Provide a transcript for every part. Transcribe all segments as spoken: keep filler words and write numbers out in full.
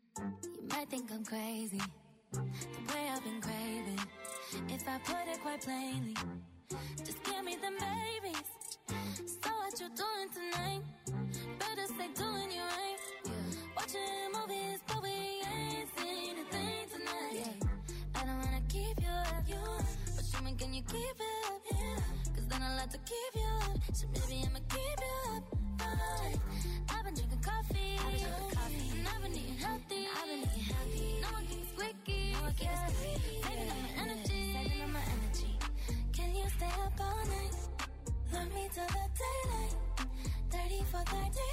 You might think I'm crazy, the way I've been craving. If I put it quite plainly, just give me them babies. So what you doing tonight? Better stay doing you right. Watching movies, but we ain't seen a thing tonight. Yeah. I don't wanna keep you up, you up. But show me, can you keep it up? Yeah. Cause then I'll have to keep you up. So maybe I'ma keep you up. Right. I've been drinking coffee, I've been drinking coffee. And I've been eating healthy, I've been eating healthy. No one keeps squeaky, no one keeps squeaky. Saving up my energy, saving up my energy. Can you stay up all night? Love me till the daylight. thirty for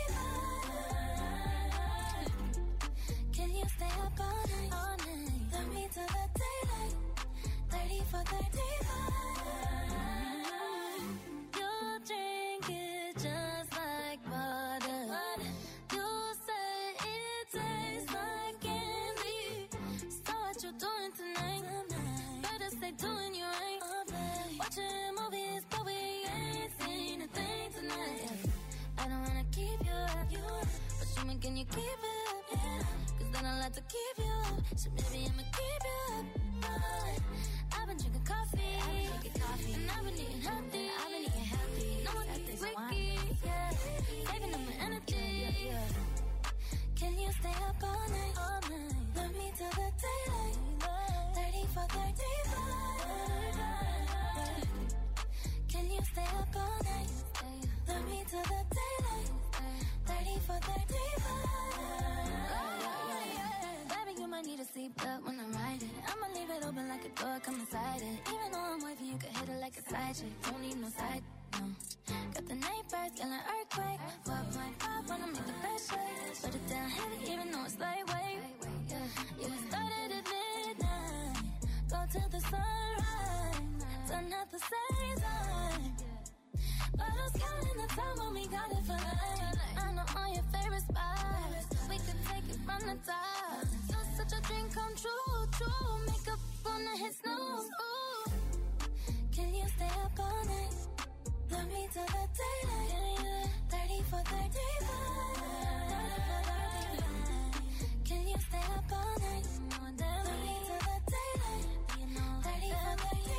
thirty-five. Can you stay up all night? All night. Love me till the daylight. thirty for thirty-five. You drink it just like water. You say it tastes like candy. So what you doing tonight? Better stay doing you right. Watching movies, but we ain't seen a thing tonight. I don't wanna keep you up, you up. But show me, can you keep it up? Yeah. Cause then I'll have to keep you up. So maybe I'ma keep you up. Right. I've been drinking coffee, I've been drinking coffee. And I've been eating healthy, I've been eating healthy. No one keeps squeaky, yeah. Saving up my energy, yeah, yeah. Can you stay up all night? All night. Love me till the daylight. thirty for thirty-five. Can you stay up all night? Love me till the daylight. thirty for thirty-five. Baby, you might need a seatbelt when I ride it. I'ma leave it open like a door, come inside it. Even though I'm wavy, you can hit it like a side chick. Don't need no side, no. Got the night birds, yelling earthquake. four point five wanna make the best shake. Put it down heavy, even though it's lightweight. Yeah, we started at midnight. Go till the sunrise. Turn out the same time. Bottles counting the time when we got it for life. I know all your favorite spots. We could take it from the top. You're such a dream come true, true. Makeup on the hit snooze. Ooh. Can you stay up all night? Love me till the daylight. thirty for thirty-five. Can you stay up all night? Love me till the daylight. thirty for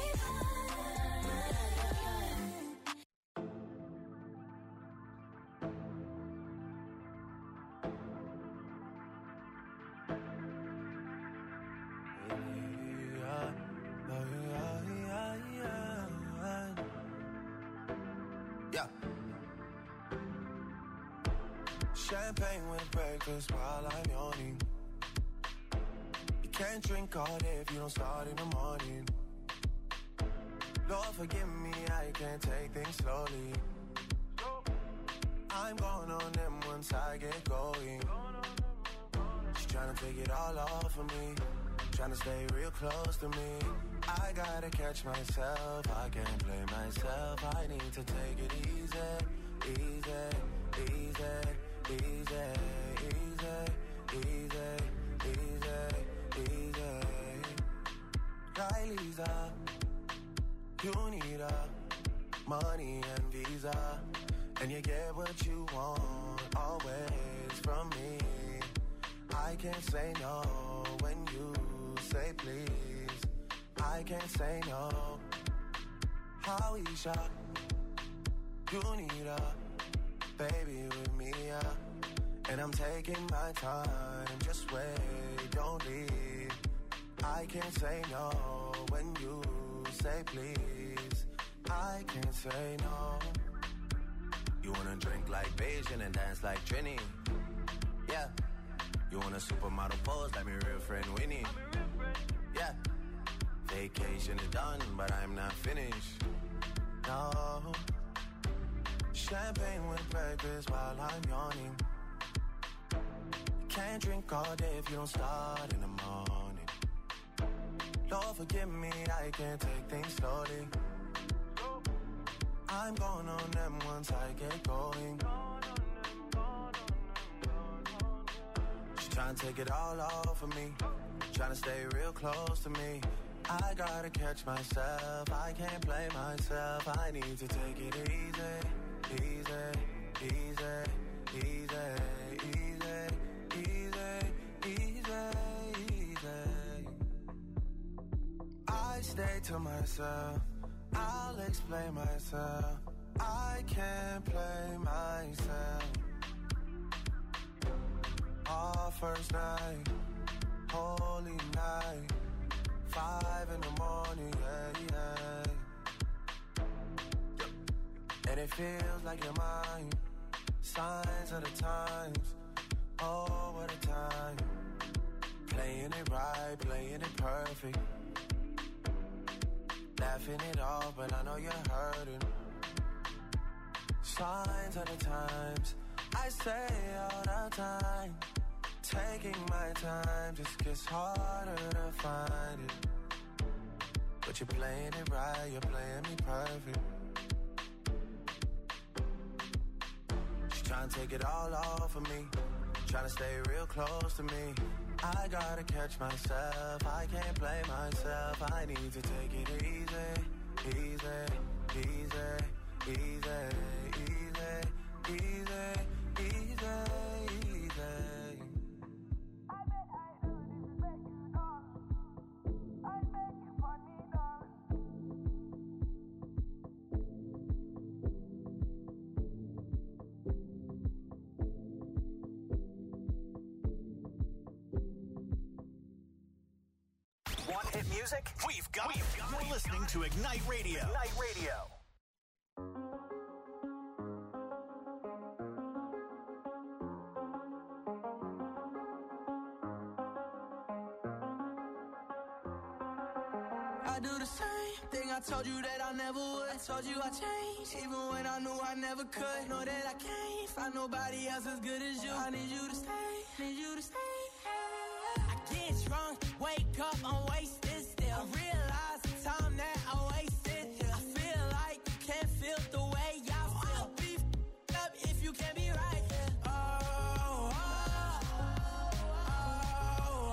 Champagne with breakfast while I'm yawning. You can't drink all day if you don't start in the morning. Lord forgive me, I can't take things slowly. I'm going on them once I get going. She's trying to take it all off of me, trying to stay real close to me. I gotta catch myself, I can't blame myself. I need to take it easy, easy, easy, easy, easy, easy, easy, easy. Kylie's up, you need up, money and visa, and you get what you want always from me. I can't say no when you say please. I can't say no. Howeisha, you need a baby with me, yeah. And I'm taking my time, just wait, don't leave. I can't say no when you say please. I can't say no. You wanna drink like Beijing and dance like Trini, yeah. You want a supermodel pose like my real friend Winnie, yeah. Vacation is done, but I'm not finished, no. Champagne with breakfast while I'm yawning. You can't drink all day if you don't start in the morning. Lord forgive me, I can't take things slowly. I'm going on them once I get going. She's trying to take it all off of me, trying to stay real close to me. I gotta catch myself, I can't blame myself. I need to take it easy, easy, easy, easy, easy, easy, easy. stay to myself. I'll explain myself. I can't play myself. Our first night, holy night, five in the morning, yeah, yeah. And it feels like you're mine. Signs of the times, oh, what a time. Playing it right, playing it perfect. Laughing it off, but I know you're hurting. Signs of the times, I say all the time. Taking my time just gets harder to find it. But you're playing it right, you're playing me perfect. She's trying to take it all off of me, trying to stay real close to me. I gotta catch myself, I can't play myself. I need to take it easy, easy, easy, easy, easy, easy, easy, easy. Want hit music? We've got it. You're listening to Ignite Radio. Ignite Radio. I do the same thing I told you that I never would. I told you I changed, even when I knew I never could. Know that I can't find nobody else as good as you. I need you to stay, need you to stay. I get drunk, wake up, I'm wasted still. I realize the time that I wasted. I feel like you can't feel the way I feel. I'll be f***ed up if you can't be right. Oh, oh, oh, oh,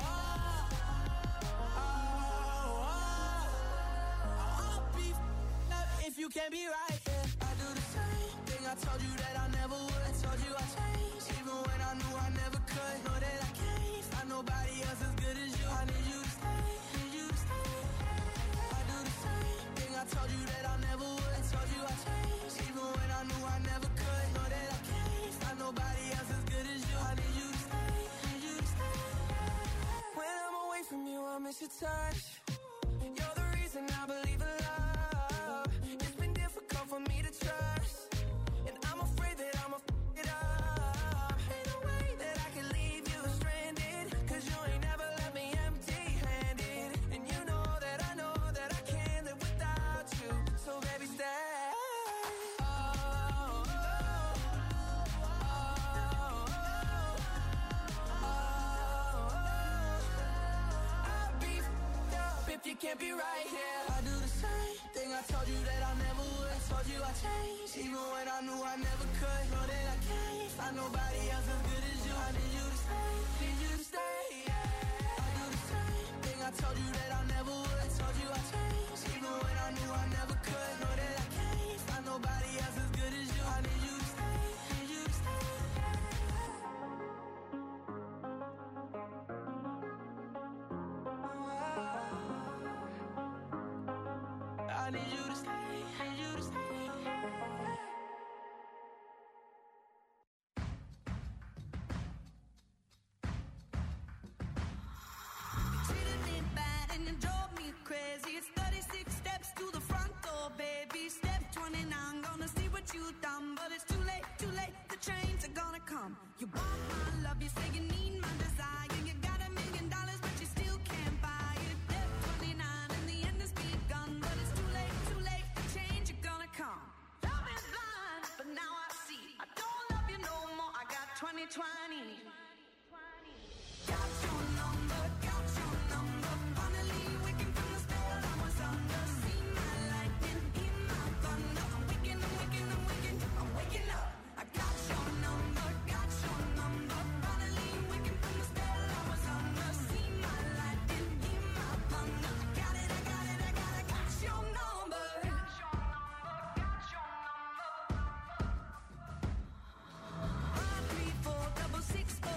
oh, oh. I'll be f***ed up if you can't be right. I do the same thing I told you that I never would. I told you I changed, even when I knew I never could. Know that I can't find nobody else as good as you. I need you to stay, need you to stay. I do the same thing I told you that I never would. I told you I changed, even when I knew I never could. Know that I can't find nobody else as good as you. I need you to stay, need you to stay. When I'm away from you, I miss your touch. You're the reason I believe in love. It's been difficult for me to trust, and I'm afraid that I'ma f*** it up. Ain't no way that I can leave you stranded, cause you ain't never left me empty-handed. And you know that I know that I can't live without you. So baby, stay. Oh, oh, oh, oh, oh. I'll be f***ed up if you can't be right here. I do the same thing I told you that I never would. I told you I changed, even when I knew I never could. Know that I can't find nobody else as good as you. I need you to stay, need you to stay. I do the same thing I told you that I never would. I told you I changed, even when I knew I never could. Know that I can't find nobody else as good as you. I need you to stay, need you to stay. I need you to stay, need you to stay. You treated me bad and you drove me crazy. It's thirty-six steps to the front door, baby. Step twenty-nine, gonna see what you've done. But it's too late, too late, the trains are gonna come. You want my love, you say you need my desire. You got a million dollars, but you still can't buy it. Step twenty-nine, and the end has begun. But it's too late, too late, the change are gonna come. Love is blind, but now I see. I don't love you no more, I got twenty twenty. Got your number, got your number. Finally waking from the spell I was under. See my lightning, hear my thunder. I'm waking, I'm waking, I'm waking, I'm waking up. I got your number, got your number. Finally waking from the spell I was under. See my lightning, hear my thunder. I got it, I got it, I got it, got your number. Got your number, got your number. Five, three, four, double six, four.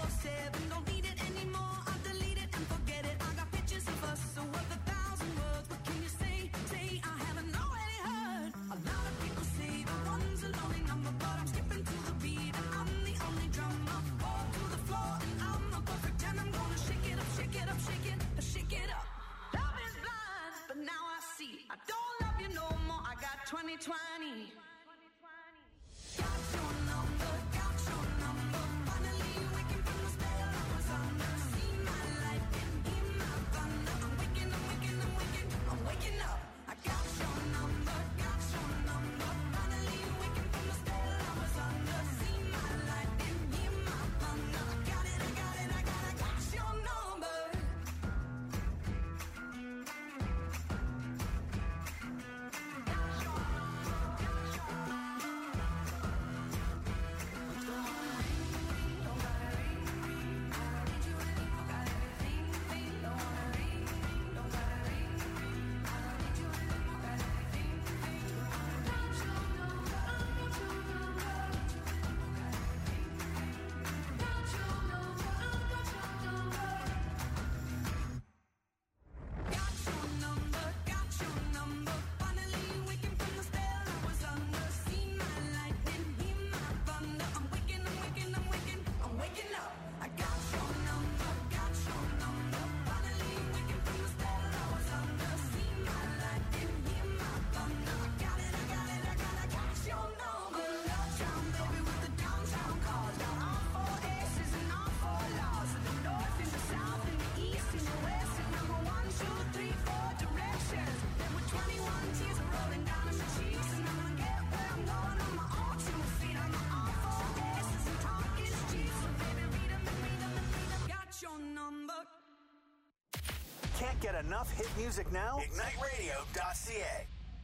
about. Can't get enough hit music now? Ignite Radio dot C A.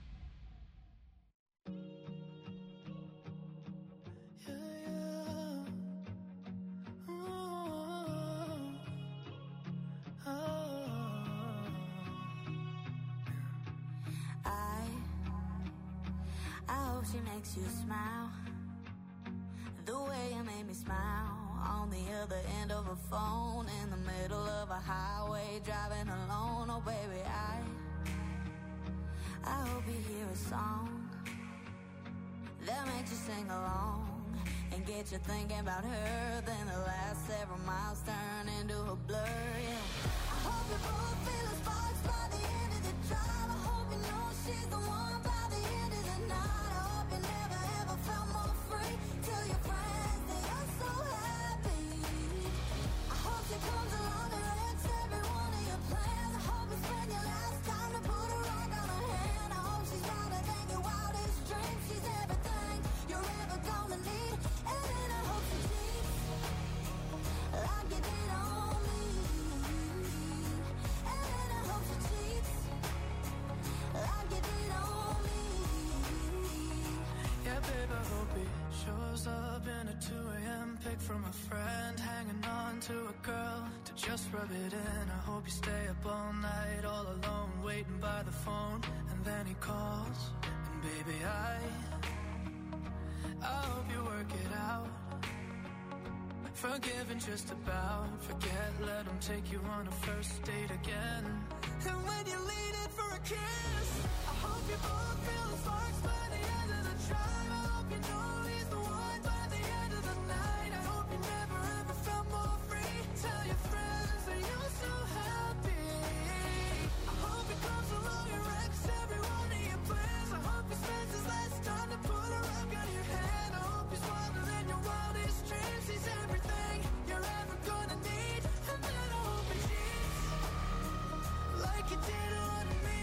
She makes you smile the way you made me smile on the other end of a phone in the middle of a highway driving alone. Oh baby, I I hope you hear a song that makes you sing along and get you thinking about her. Then the last several miles turn into a blur. Yeah, I hope you both feel the sparks by the end of the drive. I hope you know she's the one by the end of the night. Felt more free. Tell your friends that you're so happy. I hope she comes along and wrecks every one of your plans. I hope you spend your last time to put a rock on her hand. I hope she's brighter than your wildest dreams. She's everything you're ever gonna need. And then I hope she cheats like you did on me. And then I hope she cheats like you did on me. Yeah, babe, I hope he shows up in a two a.m. pic from a friend, hanging on to a girl to just rub it in. I hope you stay up all night, all alone, waiting by the phone, and then he calls. And baby, I, I hope you work it out. Forgiving just about, forget, let him take you on a first date again. And when you lean in for a kiss, I hope you both feel the sparks by the end of the drive. I hope you know he's the one by the end of the night. I hope you never ever felt more free. Tell your friends that you're so happy. I hope he comes along and wrecks every one of your plans. I hope he spends his last time to put a rock on your hand. I hope he's wilder than your wildest dreams. He's everything you're ever gonna need. And then I hope he cheats like you did on me.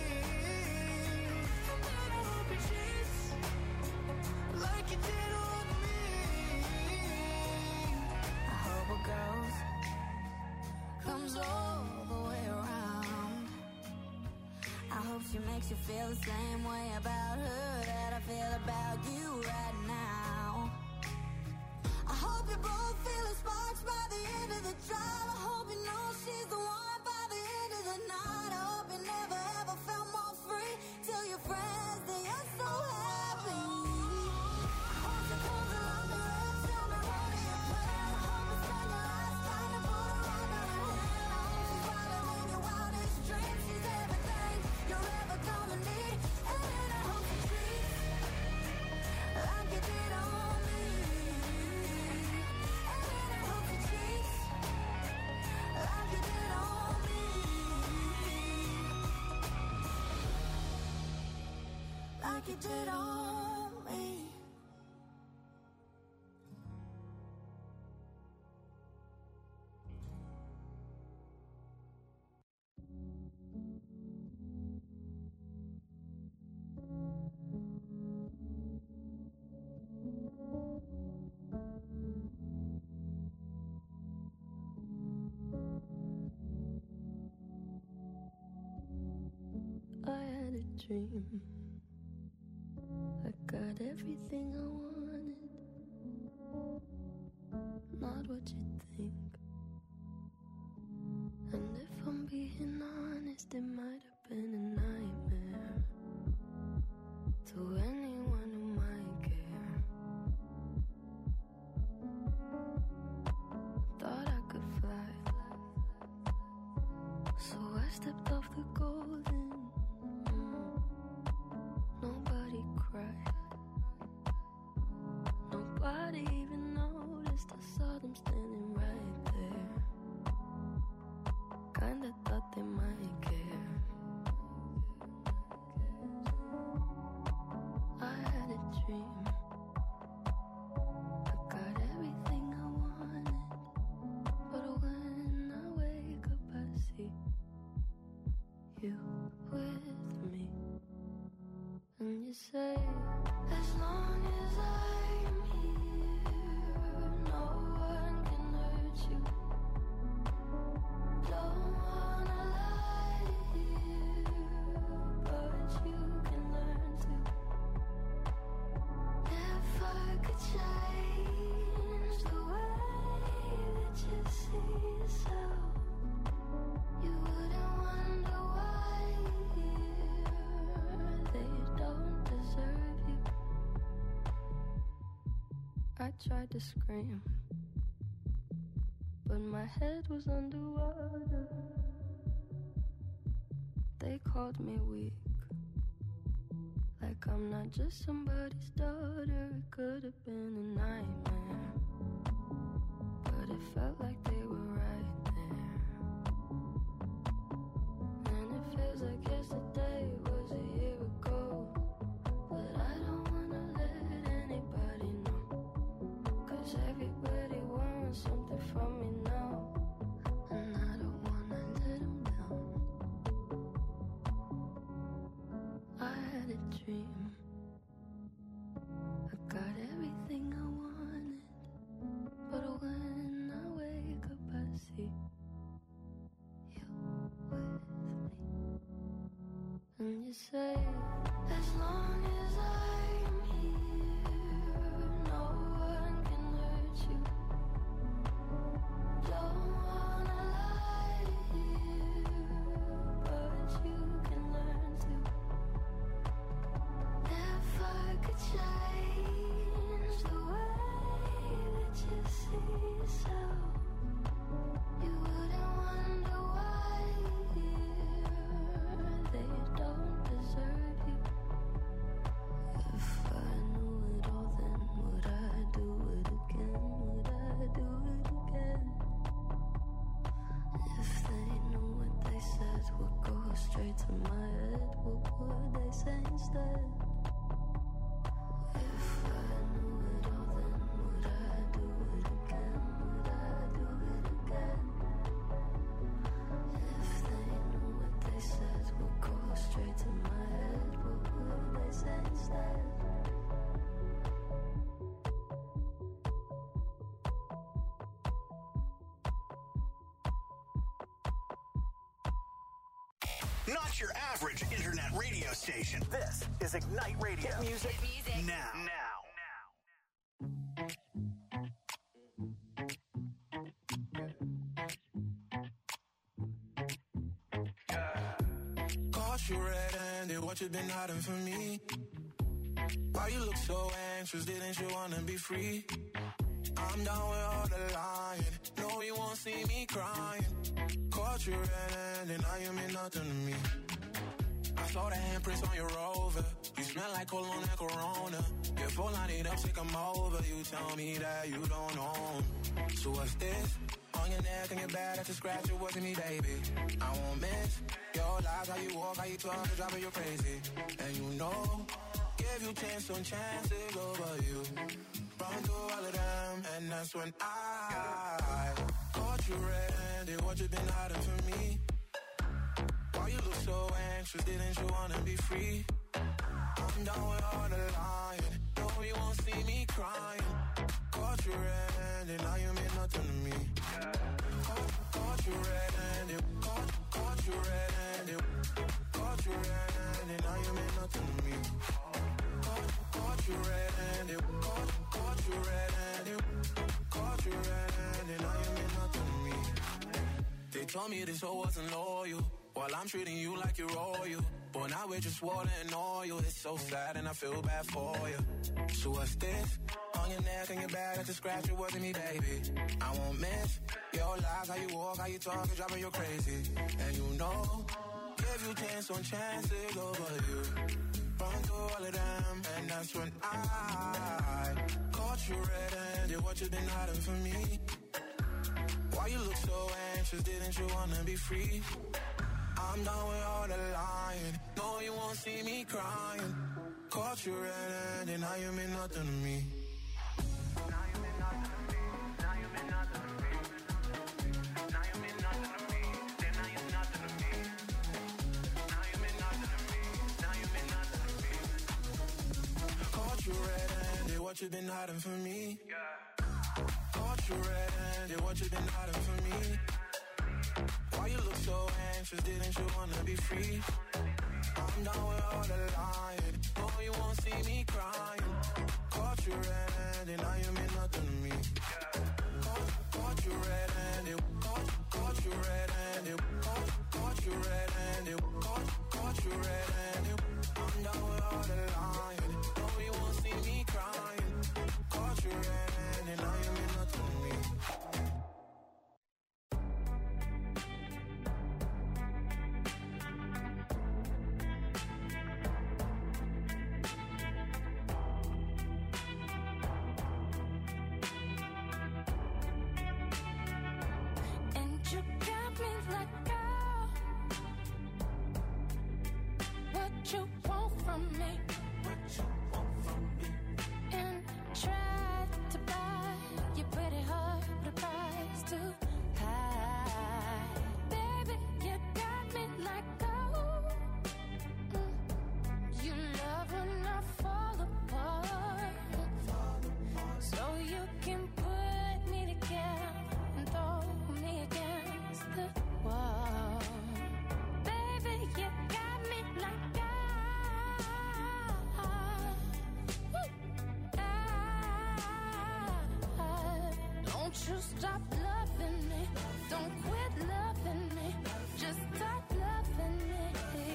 And then I hope he cheats like you did on me. I hope a ghost comes all the way around. I hope she makes you feel the same way about her that I feel about you right now. I hope you both feel the sparks by the end of the drive. I hope you know she's the one by the end of the night. I hope you never ever felt more free. Tell your friends that you're so happy. I hope she comes along and wrecks every one of your plans. I hope you spend your last time to put a rock on her hand. I hope she's wilder than your wildest dreams. She's everything you're ever gonna need. And then I hope she treats like you did on me. And then I hope she treats like you did on me. Like you did on me. I had a dream. I got everything I wanted. Not what you think. And if I'm being honest, it might have been a nightmare to anyone who might care. Thought I could fly, so I stepped off the golden. Mm. Nobody cried. Nobody even noticed. I saw them standing right there. Kinda thought they might care. I had a dream. I got everything I wanted. But when I wake up I see you with me. And you say, as long as I'm here, no one can hurt you. I tried to scream, but my head was underwater. They called me weak, like I'm not just somebody's daughter. It could have been a nightmare, but it felt like they were right there. And it feels like yesterday was a year ago, but I don't wanna let anybody know, 'cause everybody wants something from me now, and I don't wanna let them down. I had a dream, I got everything I wanted, but when I wake up I see you with me. And you say, as long as I'm here, no one can hurt you. Don't wanna lie here, but you can learn to. If I could change the way that you see yourself, you wouldn't wonder why they don't deserve you. If I knew it all, then would I do it again? Would I do it again? If they knew what they said would go straight to my head, what would they say instead? If I knew it all, then would I do it again? Would I do it again? If they knew what they said would go straight to my head, what would they say instead? Not your average internet radio station. This is Ignite Radio. Hit music, now. Now. Caught you red-handed, what you been hiding from me? Why you look so anxious, didn't you wanna be free? I'm down with all the lying, no you won't see me crying. Caught you red-handed, now you mean nothing to me. I saw the handprints on your Rover, you smell like cologne and Corona. Your phone line it up, take 'em over, you tell me that you don't know 'em. So what's this? On your neck and your back, that's a scratch, it wasn't me, baby. I won't miss your lies, how you walk, how you talk, it's driving you crazy. And you know, give you chance on chances over you. Run through all of them, and that's when I caught you red-handed, what you been hiding from me? Why you look so anxious, didn't you wanna be free? I'm down with all the lying, no you won't see me crying. Caught you red-handed, now you mean nothing to me. Caught, caught you red-handed, caught, caught you red-handed, caught you red-handed, now you mean nothing to me. Caught, caught you red-handed, caught, caught you red-handed, caught you red-handed, now you mean nothing to me. They told me this hoe wasn't loyal, while I'm treating you like you're royal. But now we're just water and oil. It's so sad and I feel bad for you. So what's this? On your neck and your back, that's a scratch, it wasn't me, baby. I won't miss your lies, how you walk, how you talk, it's driving you crazy. And you know, give you chance on chances over you. Run through all of them, and that's when I caught you red-handed, what you been hiding from me? Why you look so anxious, didn't you wanna be free? I'm done with all the lying, no you won't see me crying. Caught you red-handed, now you mean nothing to me. Now you mean nothing to me, now you mean nothing to me. Now you mean nothing to me, then now you're nothing to me. Now you mean nothing to me, now you mean nothing to me. Caught you red-handed, what you been hiding from me? Caught you red-handed, what you been hiding from me? Why you look so anxious, didn't you wanna be free? I'm down with all the lying, no you won't see me crying. Caught you red-handed, now you mean nothing to me. Caught, caught you red-handed, caught, caught you red-handed, caught, caught you red-handed, caught, caught you red-handed. I'm down with all the lying, no you won't see me crying. Caught you ran, and now you mean nothing to me. And you got me like, girl, what you want from me? What you want from me? And tried to buy your pretty heart, but the price too high. Baby, you got me like, oh, mm. You love when I fall apart, so you can put me together and throw me against the wall. Baby, you got me like, don't you stop loving me. Don't quit loving me. Just stop loving me.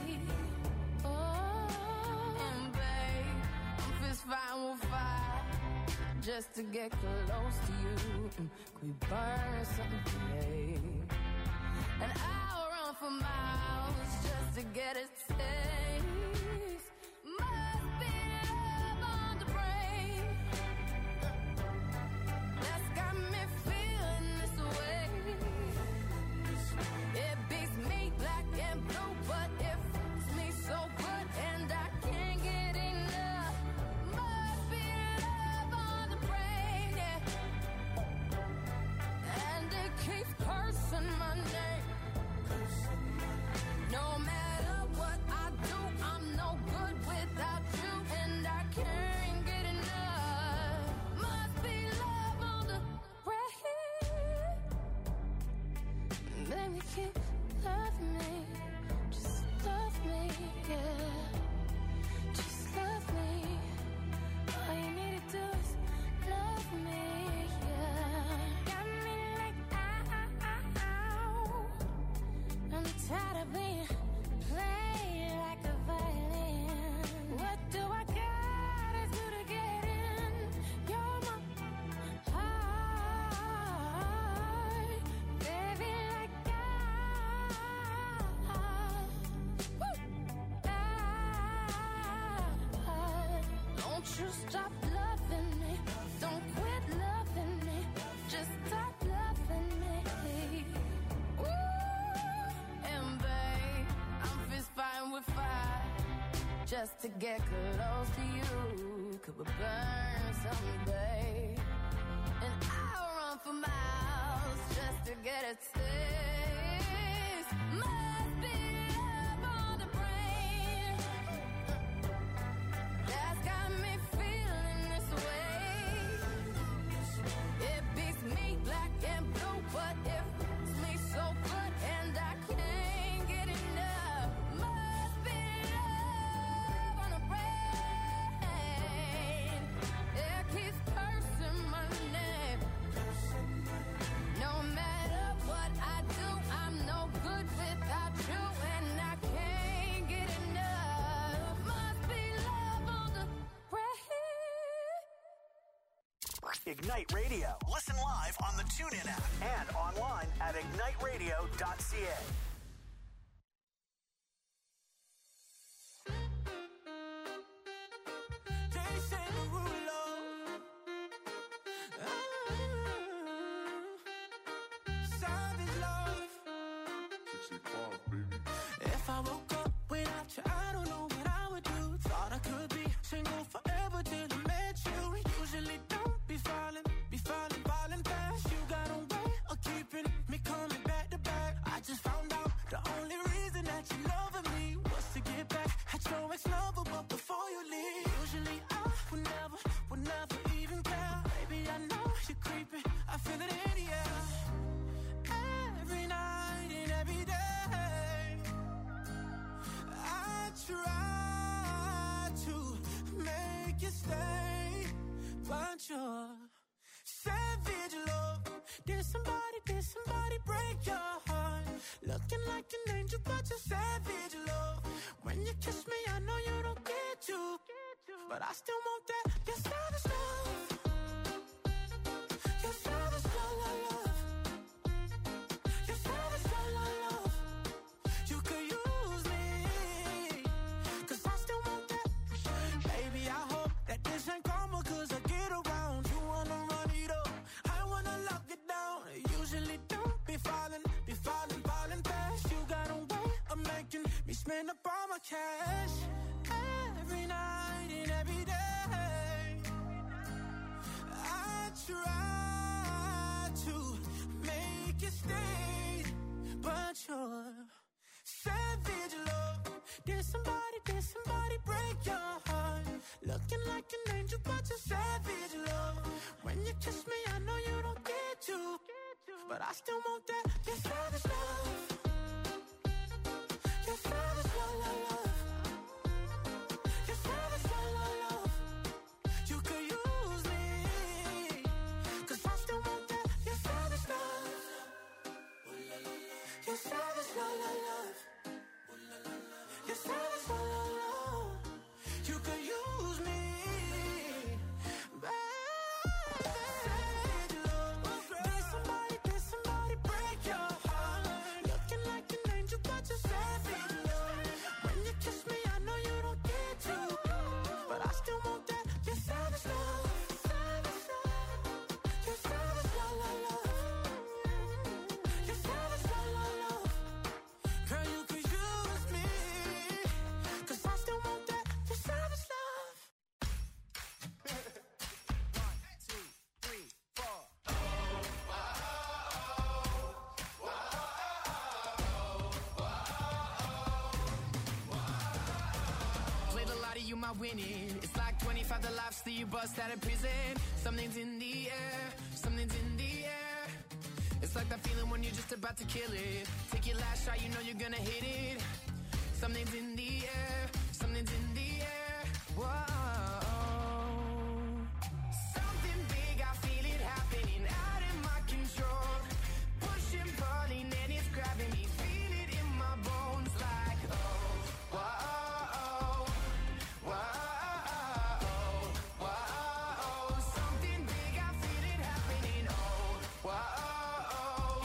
Oh, and babe, I'm fist fighting with fire just to get close to you. Mm, Could we burn something today? And I'll run for miles just to get a taste. Must be love on the brain that's got me feeling this way. It beats me black and blue, but it fits me so good, and I can't get enough. Must be love on the brain, yeah. And it keeps cursing my name. No matter what I do, I'm no good without you, and I can't get enough. Must be love on the brain. Baby, keep loving me. Just love me, yeah. Just love me. All you need to do is love me, yeah. Got me like, ow. I'm tired of being played like a violin. What do I gotta do to get in? You're my heart, baby, like I, woo, I, don't you stop loving me. Don't quit loving me. Just stop loving me. Ooh, and babe, I'm fist fighting with fire just to get close to you. Could we burn something, babe? And I'll run for miles just to get a taste. Must be love on the brain that's got me feeling this way. It beats me black and blue, but it fits me so good, and I can't get enough. Must be love on the brain. It keeps cursing my name. No matter what I do, I'm no good without you, and I can't get enough. Must be love on the brain. Ignite Radio. Listen live on the TuneIn app and online at ignite radio dot c a. Jason Derulo. Ah, Savage love. If I woke up without you, I don't know what I would do. Thought I could be single forever till I met you. Usually don't be falling, be falling, falling fast. You got a way of keeping me coming back to back. I just found out the only reason that you loving me was to get back at your ex-lover, but before you leave, usually I would never, would never even care. Baby, I know you're creeping, I feel it in the air. Every night and every day, I try to make you stay, but you're savage love. Did somebody, did somebody break your heart? Looking like an angel, but you're savage love. When you kiss me, I know you don't get to, but I still want that, that savage love. spend up all my cash every night and every day. I try to make it stay, but you're savage love. Did somebody, did somebody break your heart? Looking like an angel, but you're savage love. When you kiss me, I know you don't get to, but I still want that. You're savage love. You're savage love, love, love. You're savage love, love, love. You could use me, 'cause I still want that. You're savage love. You're savage love, love, love. You're savage love, love, love. You could use me, baby. Savage love. Did somebody, did somebody break your heart? Looking like an angel, but you're savage love. When you kiss me, I know you don't get to, but I still want that. You're savage love. Savage love. You're savage love, love, love. You're savage love, love, love. Girl, you could use me, 'cause I still want that. You're savage love. One, two, three, four. Played a lot of you, my winning. It's like twenty-five the lives that you bust out of prison. Something's in the air, something's in the air. It's like that feeling when you're just about to kill it. Take your last shot, you know you're gonna hit it. Something's in the air, something's in the air. Whoa. Something big, I feel it happening out of my control. Pushing, pulling, and it's grabbing me. Feel it in my bones like, oh, whoa, whoa, whoa. Something big, I feel it happening. Oh, whoa,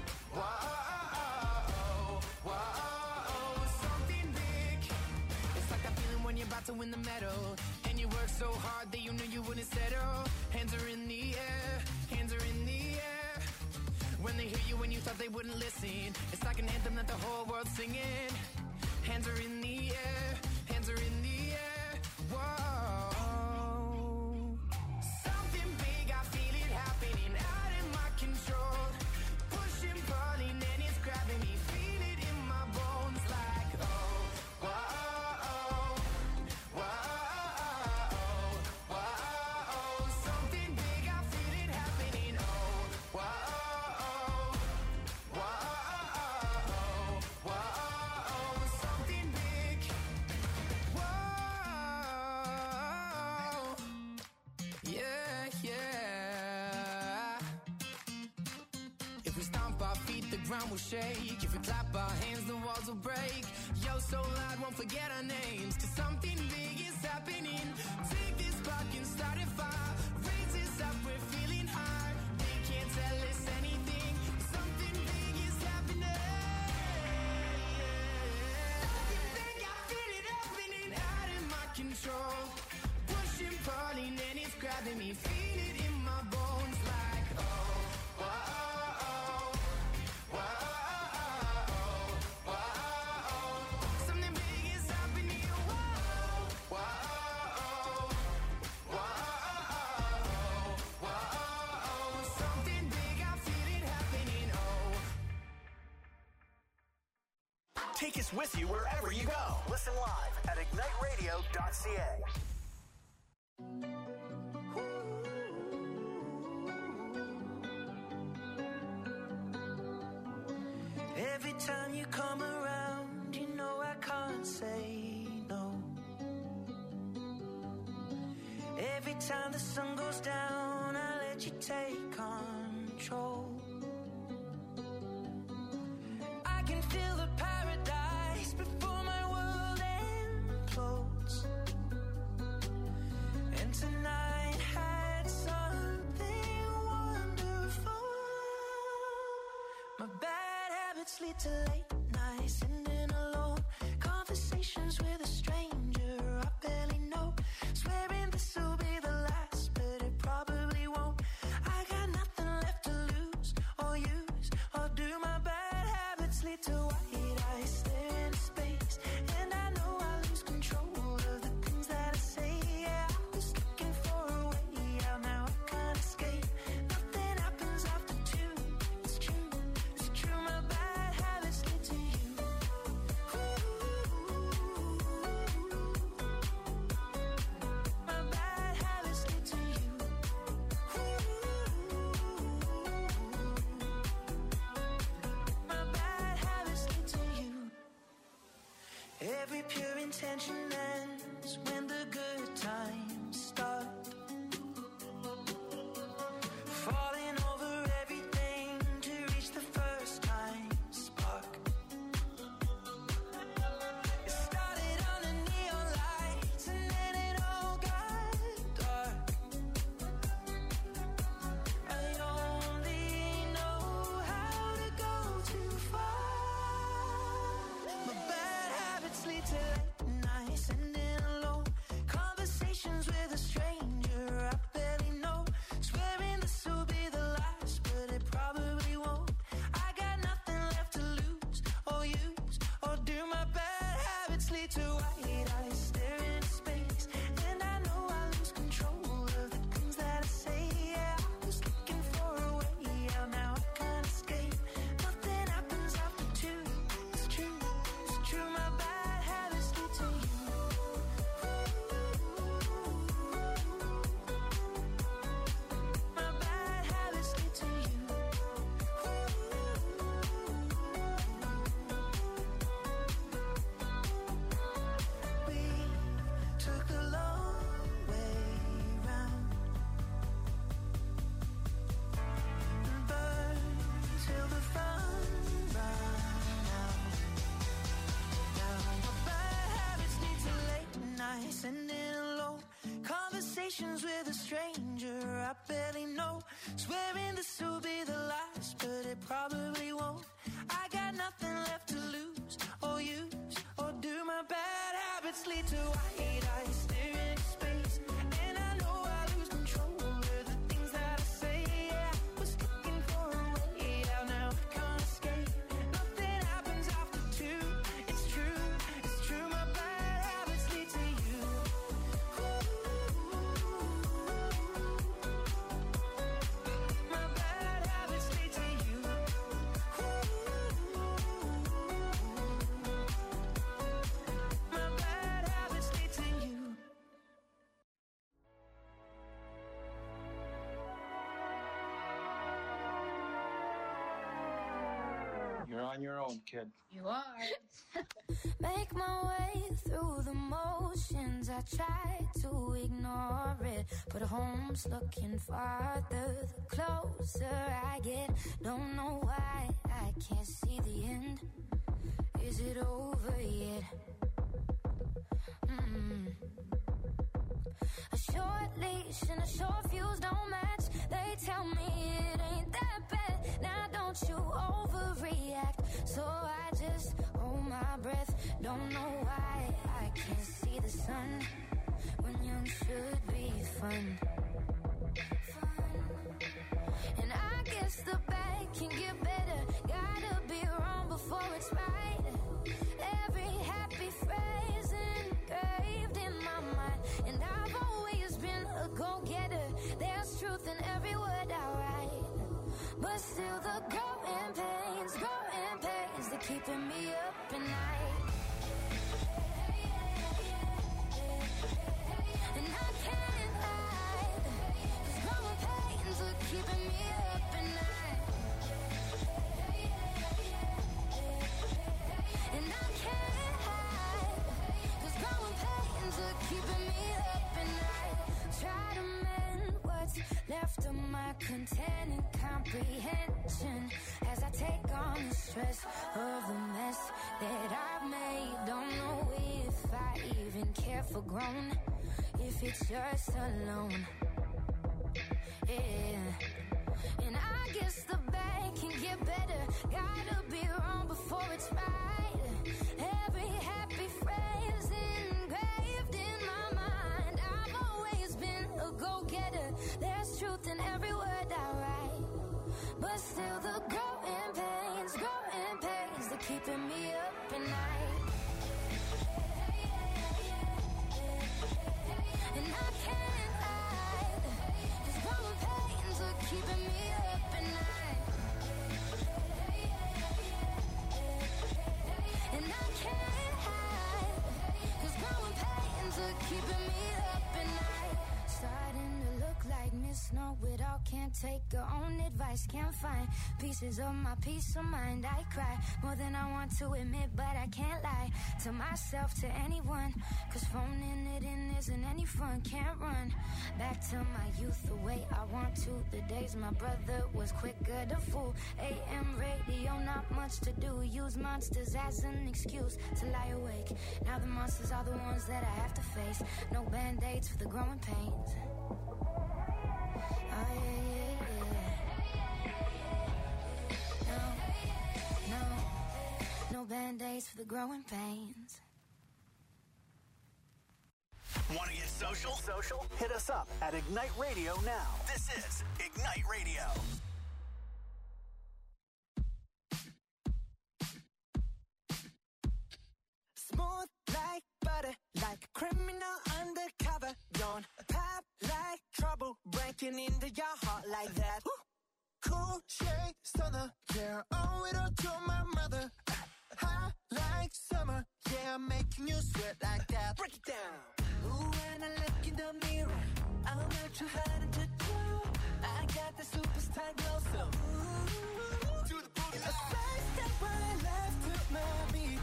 whoa, whoa. Something big. It's like that feeling when you're about to win the medal, and you work so hard that you knew you wouldn't settle. Hands are in the air, hands are in the air. When they hear you when you thought they wouldn't listen, it's like an anthem that the whole world's singing. Hands are in the air, hands are in the air. Whoa. Something big, I feel it happening out of my control. Pushing, pulling, and it's grabbing me. Feel it in my bones like, oh, whoa, whoa, whoa. Something big, I feel it happening. Oh, whoa, whoa, whoa. Something big. Whoa. Yeah, yeah. If we stomp our feet, the ground will shake. If we clap our hands, the walls will break. Yo, so loud, won't forget our names. 'Cause something big is happening. Take this spark and start a fire. Raise this up, we're feeling high. They can't tell us anything. Something big is happening. Something big, I feel it happening out of my control. Pushing, pulling, and it's grabbing me. Feel it in my bones like, oh, whoa, whoa, whoa. Something big is happening. Whoa, whoa, whoa, whoa. Something big, I feel it happening. Oh. Take us with you wherever you go. Listen live at ignite radio dot c a. Every time you come around, you know I can't say no. Every time the sun goes down, I let you take control. I can feel the paradise before my world implodes. And tonight had something wonderful. My bad habits lead to late nights, sitting alone. Conversations with a stranger I barely know. Swearing this will be the last, but it probably won't. I got nothing left to lose or use, or do my bad habits lead to white eyes staring into space? space, and I know I lose control of the things that I say. Yeah, I was looking for a way out, now I can't escape. Nothing happens after two. It's true, it's true. My bad habits lead to you. My bad habits lead to you. My bad habits lead to you. Every pure intention ends when the good times start. Falling over everything to reach the first time spark. It started on the neon lights and then it all got dark. I only know how to go too far. My bad habits lead to late nights and then alone conversations with a stranger I barely know. Swearing this will be the last, but it probably won't. I got nothing left to lose or use or do. My bad habits lead to white eyes staring into space, and I know I lose control of the things that I say. Yeah, I was looking for a way out, now I can't escape. Nothing happens after two. It's true, it's true. My bad habits lead to you. My bad habits lead to you. We took the long way round and burned till the fun ran out. Now my bad habits lead to late nights and in alone conversations with a stranger I barely know. Swearing this will be the last, but it probably won't. I got nothing left to lose or use or do. My bad habits lead to white eyes staring into space, and I know I lose control of the things that I say. Yeah, I was looking for a way out, now I can't escape. Nothing happens after two. It's true, it's true. My bad habits lead to you. My bad habits lead to you. My bad habits lead to you. You're on your own, kid. You are. Make my way through the motions. I try to ignore it, but home's looking farther the closer I get. Don't know why I can't see the end. Is it over yet? Mm. A short leash and a short fuse don't match. They tell me it ain't that bad. Now don't you overreact. So I just hold my breath. Don't know why I can't see the sun when young should be fun. Fun. And I guess the bad can get better. Gotta be wrong before it's right. Every happy phrase engraved in my mind. And I've always been a go-getter. There's truth in every word I write. But still the growing pains, growing pains, they're keeping me up at night. And I can't hide, 'cause growing pains are keeping me up at night. And I can't hide, 'cause growing pains are keeping me up at night. Try to mend what's left of my containing comprehension as I take on the stress of the mess that I've made. Don't know if I even care for grown, if it's just alone. Yeah. And I guess the bad can get better. Gotta be wrong before it's right. Every happy phrase engraved in my mind. I've always been a go-getter. There's truth in every word I write. But still the growing pains, growing pains, they're keeping me up at night. And I can't hide, 'cause growing pains are keeping me up at night. And I can't hide, 'cause growing pains are keeping me up at night. Starting to look like Miss Know It All, can't take her own advice, can't find pieces of my peace of mind. I cry more than I want to admit, but I can't lie to myself, to anyone, 'cause phoning it in isn't any fun. Can't run back to my youth the way I want to. The days my brother was quicker to fool. A M radio, not much to do. Use monsters as an excuse to lie awake. Now the monsters are the ones that I have to face. No band-aids for the growing pains. Oh yeah, yeah, yeah. No, no, no band-aids for the growing pains. Want to get social? Social? Hit us up at Ignite Radio now. This is Ignite Radio. Smooth like butter, like a criminal undercover. Don't pop like trouble, breaking into your heart like that. Woo. Cool shade stunner, yeah, owe it all to my mother. Hot like summer, yeah, I'm making you sweat like that. Break it down. Ooh, when I look in the mirror, I'm not too hard to do. I got the superstar glow, so ooh, to the boogie. A side step right left to my beat.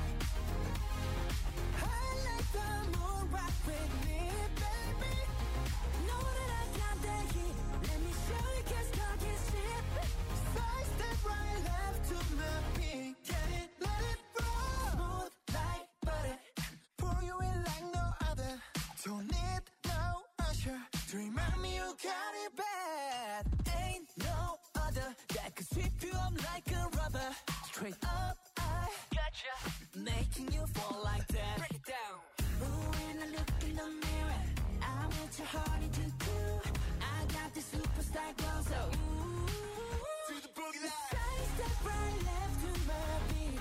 I like the moon rock with me, baby. Know that I got that heat. Let me show you, 'cause talk is cheap. Side step right left to my beat. Get it, let it roll. Smooth like butter, pour you in like no other. Don't need no usher to remind me you got it bad. Ain't no other that could sweep you up like a rubber. Straight up, I gotcha, making you fall like that. Break it down. Ooh, when I look in the mirror, I want your heart into two. I got the superstar glow, so ooh, to the boogie line. Side step right left to my beat.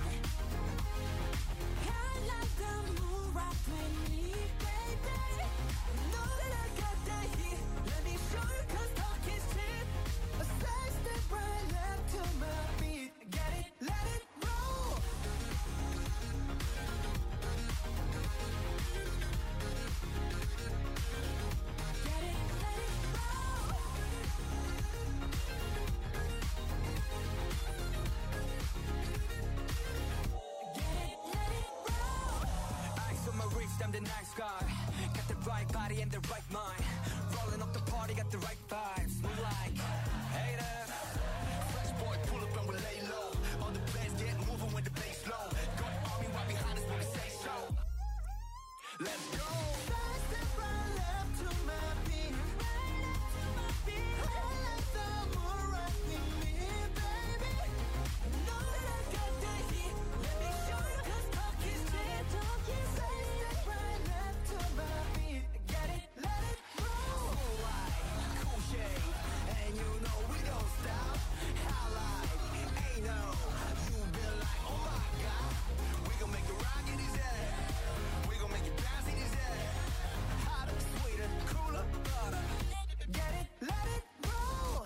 I like the moon rock with me, baby. Know that I got that heat. Let me show you, 'cause talk is cheap. A side step right left to my beat. Get it, let it roll. Get it, let it roll. Get it, let it roll. Eyes on my wrist, I'm the nice guy. Got the right body and the right mind. Rolling up the party, got the right vibes. Move like haters. Fresh boy, pull up and we lay low. All the players get moving when the bass low. Got the army right behind us when we say so. Let's go. Side step right left to my beat. Right left to my beat. I like the moon rock with me, baby. Know that I got that heat. Let me show you, 'cause talk is cheap. Talk is cheap. Side step right left to my beat. Get it, let it roll. Cool light, cool shade, and you know we don't stop. High light, ain't no. You been like, oh my God. We gon' make it rock in his head. We gon' make it bounce in his head. Hotter, sweeter, cooler, butter. Get it, let it roll.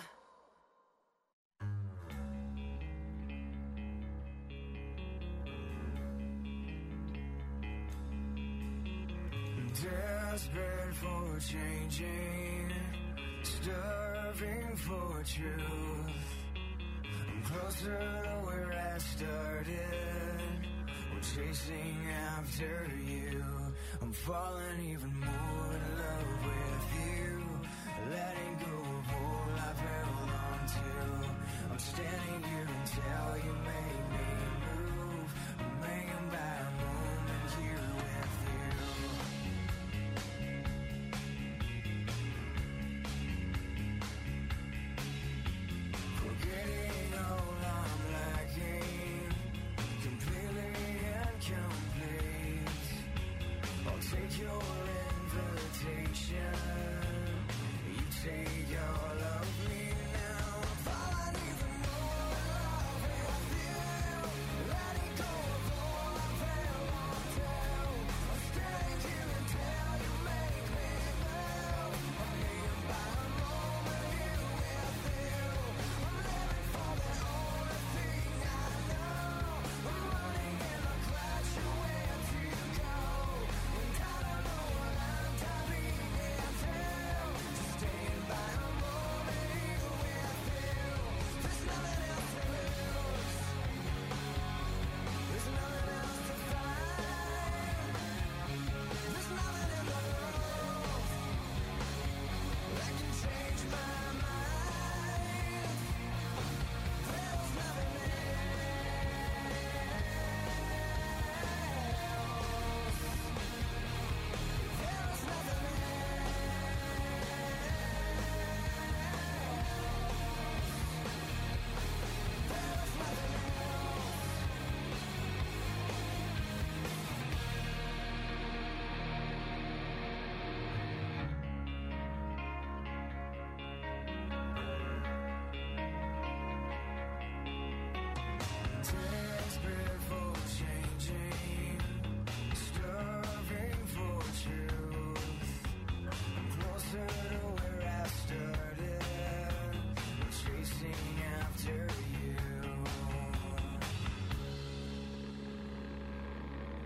Desperate for changing, starving for truth. I'm closer to where I started. We're chasing after you. I'm falling even more in love with you. Letting go of all I've held on to. I'm standing here until you make me move. I'm hanging by a moment here with you. Forgetting all I'm lacking, completely incomplete. I'll take your invitation. You take all of me now. I'm falling even more in love with you.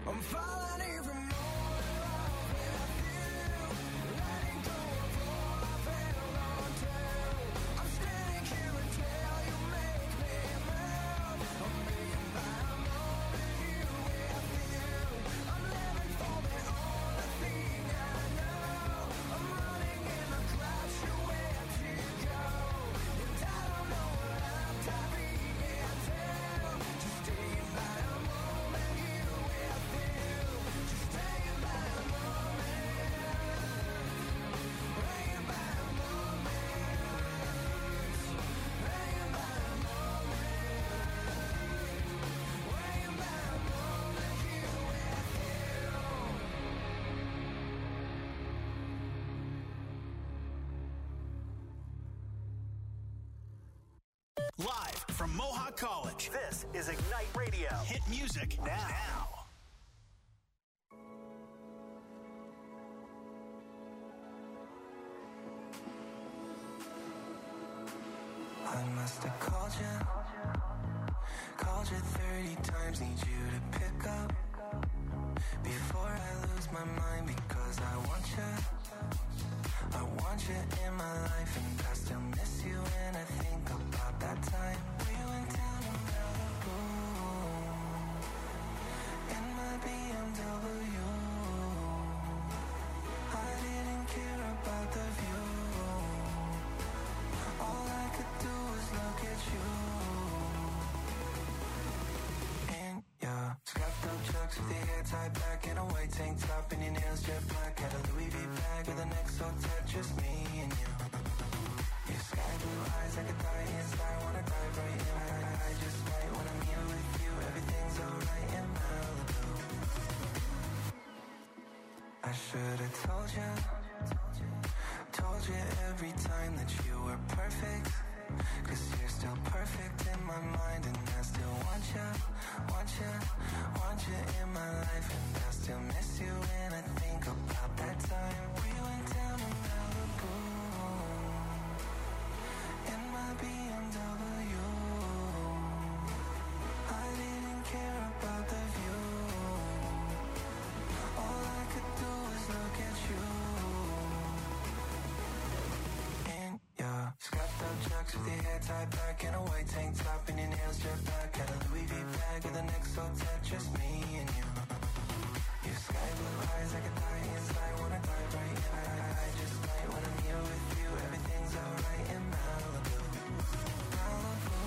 I'm falling even more in love with you. Letting go of all I've held on to. I'm standing here until you make me move. I'm being by a moment you with you. I'm living for the only thing I know. I'm running in the clouds, you where to go. And I don't know what I'm diving into. Just staying by a moment you with you. Just staying by a moment. Staying by a moment. Staying by a moment. Staying by a moment you with Live from Mohawk College, this is Ignite Radio. Hit music now. now. I must have called you, called you thirty times, need you to pick up before I lose my mind, because I want you, I want you in my life, and I still miss you when I think about that time we went down to Malibu in my B M W. I didn't care about the view. All I could do was look at you. In your scuffed up chucks with your hair tied back in a white tank top and your nails jet black. Had a Louis V bag with an X O tat, just me and you. Your sky blue eyes like a die inside, wanna dive right in. I, I, I just might when I'm here with you. Everything's alright in Malibu. I should've told you, told you every time that you were perfect, 'cause you're still perfect in my mind, and I still want you, want you, want you in my life, and I still miss you when I think about that time we went down to Malibu in my B M W. I didn't care about the view. All I could do was look at you. In your scuffed up chucks with your hair tied back in a white tank top and your nails jet black. Had a Louis V bag with an X O tat, just me and you. Your sky blue eyes like a die inside, wanna dive right in. I, I, I just might when I'm here with you. Everything's alright in Malibu. Malibu.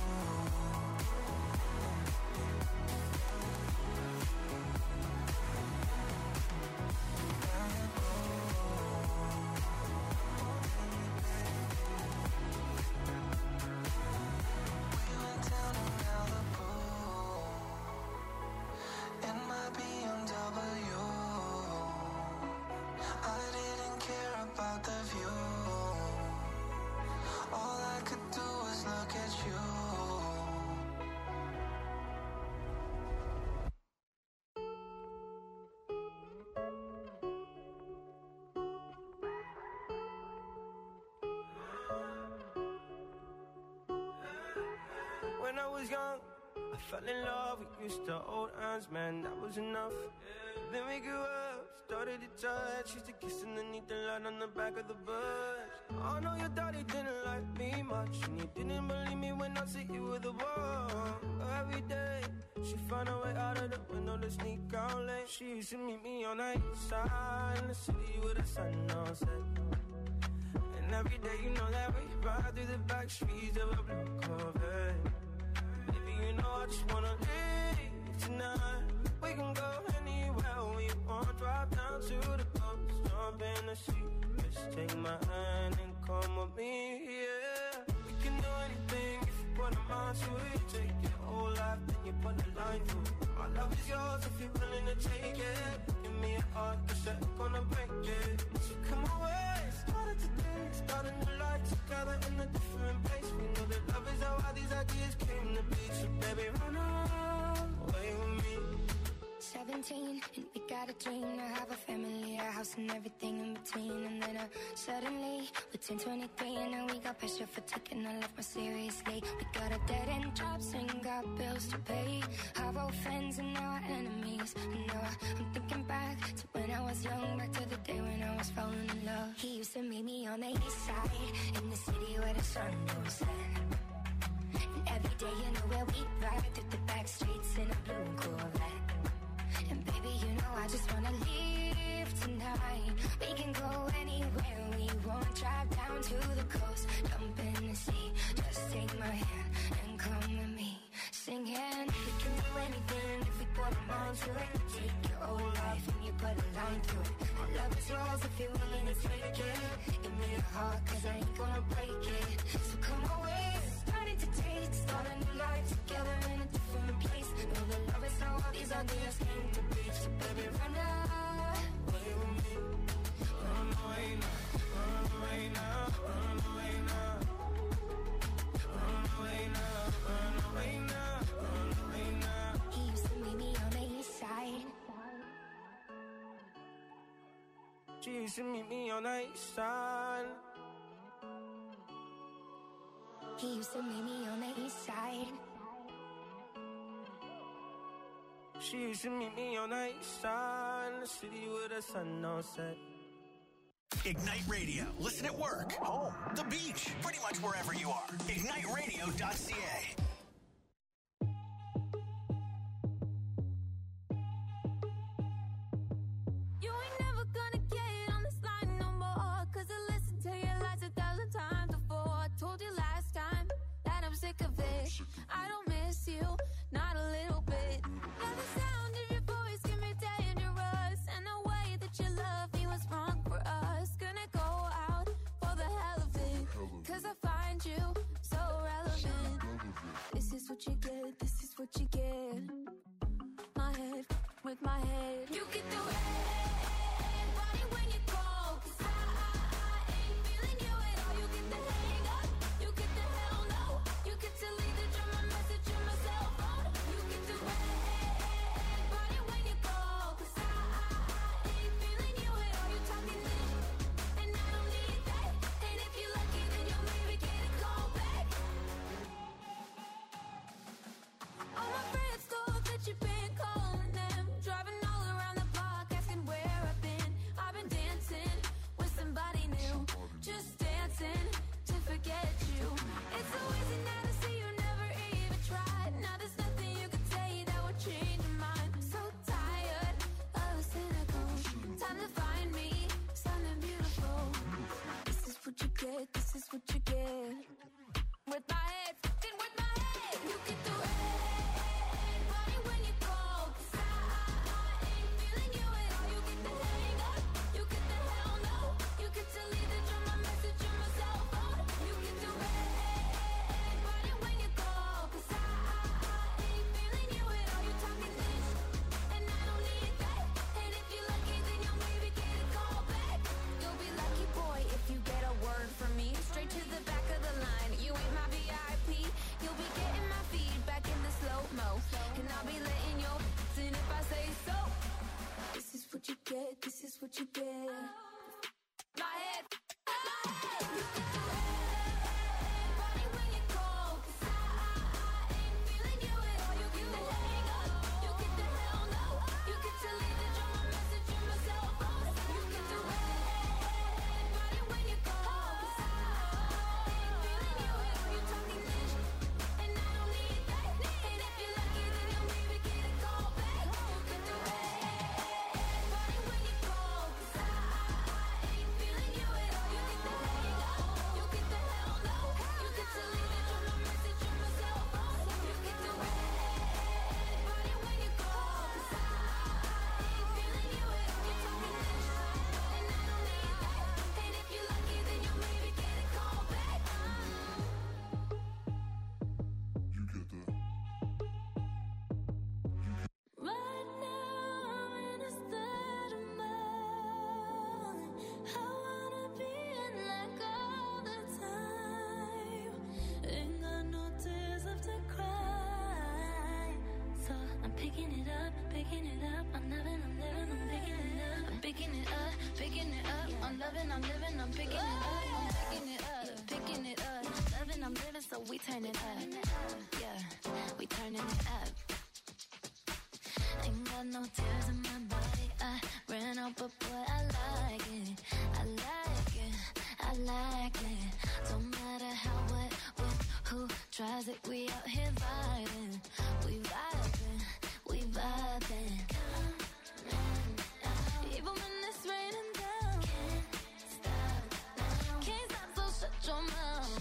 When I was young, I fell in love. We used to hold hands, man, that was enough. Then we grew up, started to touch. Used to kiss underneath the light on the back of the bus. I know your daddy didn't like me much, and he didn't believe me when I said you were the one. Every day, she found a way out of the window to sneak out late. She used to meet me on the east side in the city with the sun on set. And every day, you know that we ride through the back streets of a blue Corvette. Baby, you know I just wanna leave tonight. We can go anywhere we want. Drive down to the coast, jump in the sea. Just take my hand and come with me, yeah. We can do anything if you put a mind to it. Take your whole life, then you put a line through it. My love is yours if you're willing to take it. Give me a heart, cause I'm gonna break it. So come away, started today, start a new life together in a different place. We know that love is how all these ideas came to be. So baby, run away with me. Seventeen, and we got a dream to have a family, a house and everything in between. And then uh, suddenly, we're ten twenty-three, and now we got pressure for taking our life more seriously. We got a dead end jobs and got bills to pay. Our old friends and now our enemies. else. No, I'm thinking back to when I was young, back to the day when I was falling in love. He used to meet me on the east side, in the city where the sun don't set. And every day, you know where we ride through the back streets in a blue Corvette. And baby, you know I just wanna leave tonight. We can go anywhere we want, drive down to the coast, jump in the sea. Just take my hand and come with me, singing. We can do anything if we put our mind to it. Take your whole life and you put a line through it. My love is yours if you're willing to take it. Give me your heart 'cause I ain't gonna break it. So come away, starting to taste, start a new life together in a different place. Know that love is how all these ideas came to be. So baby, run away with me. Run away now, run away now, run away now. Run away now, run away now, run away now. He used to meet me on the east side. She used to meet me on the east side. He used to meet me on the east side. She used to meet me on the east side, in the city where the sun don't set. Ignite Radio. Listen at work, home, the beach, pretty much wherever you are. ignite radio dot c a. You ain't never gonna get on this line no more, 'cause I listened to your lies a thousand times before. I told you last time that I'm sick of it. I don't miss you, not a little bit. Now the sound of your voice can be dangerous, and the way that you love me was wrong for us. Gonna go out for the hell of it, 'cause I find you so relevant. This is what you get, this is what you get. My head with my head. You get the red body when you call, 'cause I, I, I ain't feeling you at all. You get the hang up, you get the hell no. You get to leave the drum, my message in my cell phone. You get the red body when you call, 'cause I, I, I ain't feeling you at all. You talking this, and I don't need that. And if you're lucky, then you'll maybe get a call back. All my friends thought that you've been calling them, driving all around the block, asking where I've been. I've been dancing with somebody new, just dancing to forget you. It's so easy now to see you never even tried. Now there's nothing you can say that would change your mind. I'm so tired of the cynical. Time to find me something beautiful. This is what you get, this is what you get. With my head, fucking with my head. You get the red body when you call, 'cause I, I, I ain't feeling you at all. You get the hang up, you get the hell no. You get to leave the drum, my message in my cell phone. You get the red body when you call, 'cause I, I, I ain't feeling you at all. You talking this, and I don't need that. And if you're lucky, then you'll maybe get a call back. You'll be lucky, boy, if you get a word from me. Straight to the back of the line, you ain't my V I P. You'll be getting my feedback in the slow-mo, and I'll be letting your in if I say so. This is what you get, this is what you get. My head, my head. You get the red body when you call, 'cause I, I, I ain't feeling you at all. You get the hang up, you get the hell no. You get to leave the drum, my message in my cell phone. You get the red body when you call, 'cause I, I ain't feeling you at all. You talking this, and I don't need that. And if you're lucky, then you'll maybe get a call back. You get the red body when you call, 'cause I, I ain't feeling you at all. You get the hang up, you get the hell no. You get to leave the drum, my message in my cell phone. You get the red body when you call, 'cause I, I ain't feeling you at all. You talking this, and I don't need that. And if you're lucky, then you'll maybe get a call back. Right now I'm in a state of mind. I wanna be in like all the time. Ain't got no tears left to cry. So I'm picking it up, picking it up. I'm loving, I'm living, I'm picking it up. I'm picking it up, picking it up. I'm loving, I'm living, I'm picking it up. I'm picking it up, picking it up. Loving, I'm living, so we turn it up. Yeah, we turning it up. Ain't got no tears in my body. I ran out, but boy, I like it. I like it. I like it. Don't matter how, what, when, who tries it. We out here vibing. We vibing. We vibing. Even when it's raining down. Can't stop now. Can't stop, so shut your mouth.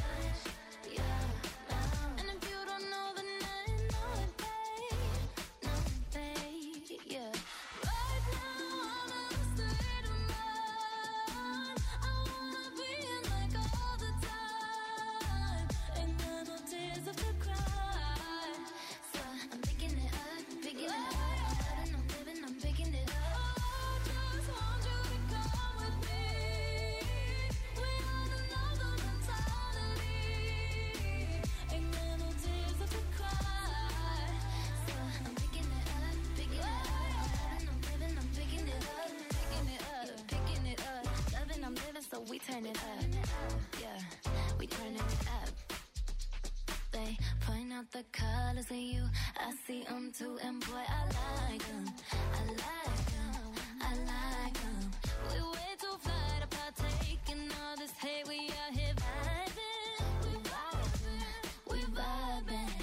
Yeah. And if you don't know, then I know it, babe. Know it, babe. Yeah. Right now, I'm in a state of mind. I wanna be in like all the time. Ain't got no tears left to cry. So I'm picking it up, picking it up. I'm loving, I'm living, I'm picking it up. Just want you to come with me. We on another mentality. Ain't got no tears left to cry. So I'm picking it up, picking it up. I'm loving, I'm living, I'm picking it up, picking it up, picking it up. Loving, I'm living, so we turn it up. Yeah, we turning it up. They point out the colors in you. I see them too, and boy, I like them. I like them. I like them. We way too fly to partake in all this hate. We out here vibing. We vibing. We vibing.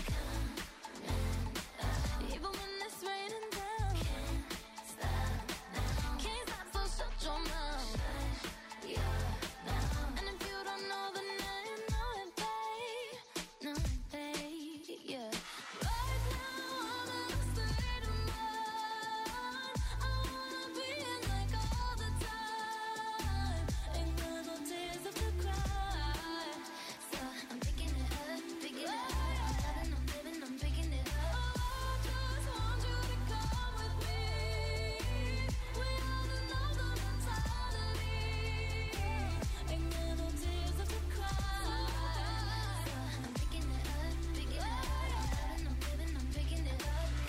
Even when it's raining down. Can't stop now. Can't stop, so shut your mouth. Yeah. And if you don't know, then I know it, babe. Know it, babe. Yeah. Right now, I'm in a state of mind. I wanna be in like all the time. Ain't got no tears left to cry. So I'm picking it up, picking it up. I'm loving, I'm living, I'm picking it up. Just want you to come with me. We on another mentality. Ain't got no tears left to cry. So I'm picking it up, picking it up. I'm loving, I'm living, I'm picking it up.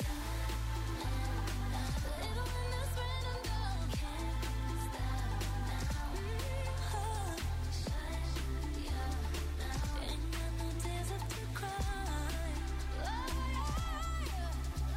Little when it's raining down. Can't stop now. Hush, yeah. Ain't got no tears left to cry. Oh, yeah.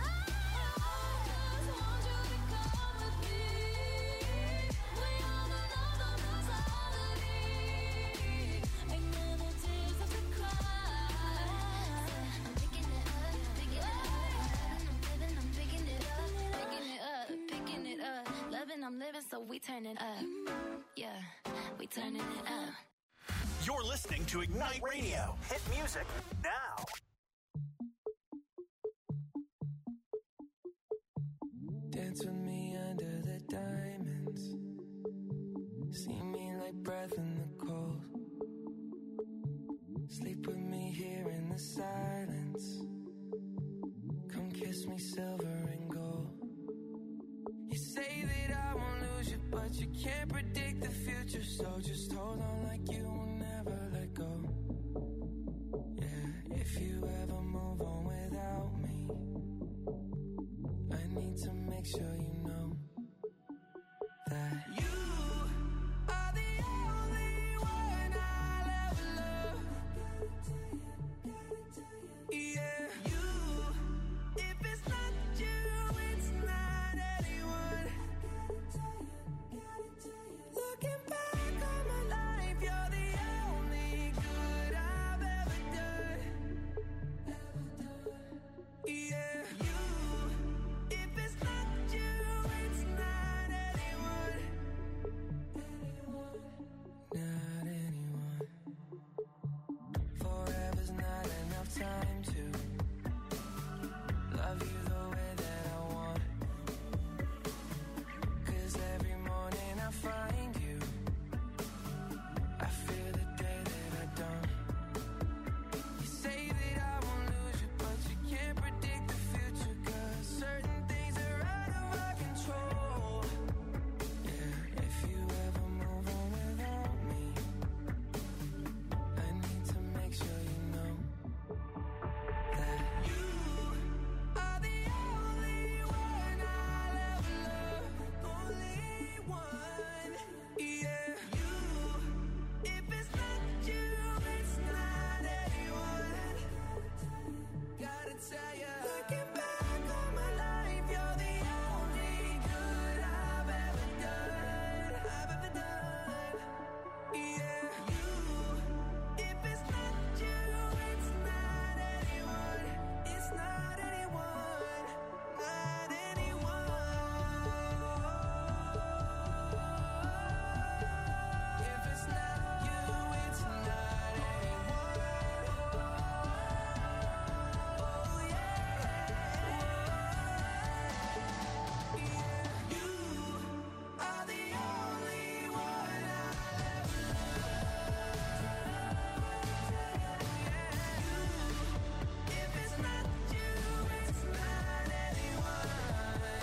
Just want you to come with me. We on another mentality. Ain't got no tears left to cry. I'm picking it up, picking it up. I'm living, I'm picking it up, picking it up, picking it up. Loving, I'm living, so we turn it up. Yeah, we turning it up. You're listening to Ignite Radio. Hit music now. Dance with me under the diamonds. See me like breath in the cold. Sleep with me here in the silence. Come kiss me silver and gold. You say that I won't lose you, but you can't predict the future. So just hold on like you will never let go. Yeah, if you ever move on without me, I need to make sure you